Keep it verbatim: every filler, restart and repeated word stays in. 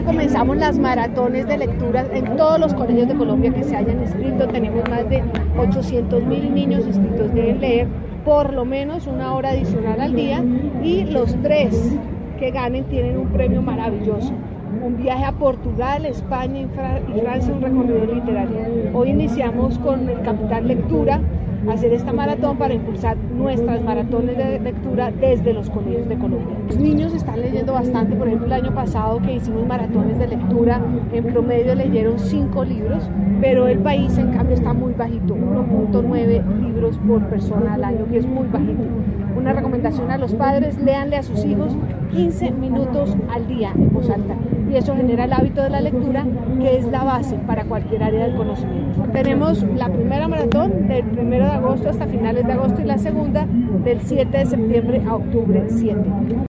Mañana comenzamos las maratones de lectura en todos los colegios de Colombia que se hayan inscrito. Tenemos más de ochocientos mil niños inscritos, deben leer por lo menos una hora adicional al día, y los tres que ganen tienen un premio maravilloso: un viaje a Portugal, España y Francia, un recorrido literario. Hoy iniciamos con el Capital Lectura, hacer esta maratón para impulsar nuestras maratones de lectura desde los colegios de Colombia. Los niños están leyendo bastante. Por ejemplo, el año pasado que hicimos maratones de lectura, en promedio leyeron cinco libros, pero el país en cambio está muy bajito, uno punto nueve libros por persona al año, que es muy bajito. Una recomendación a los padres: léanle a sus hijos quince minutos al día en voz alta, y eso genera el hábito de la lectura, que es la base para cualquier área del conocimiento. Tenemos la primera maratón del primero de agosto hasta finales de agosto, y la segunda del siete de septiembre a octubre siete.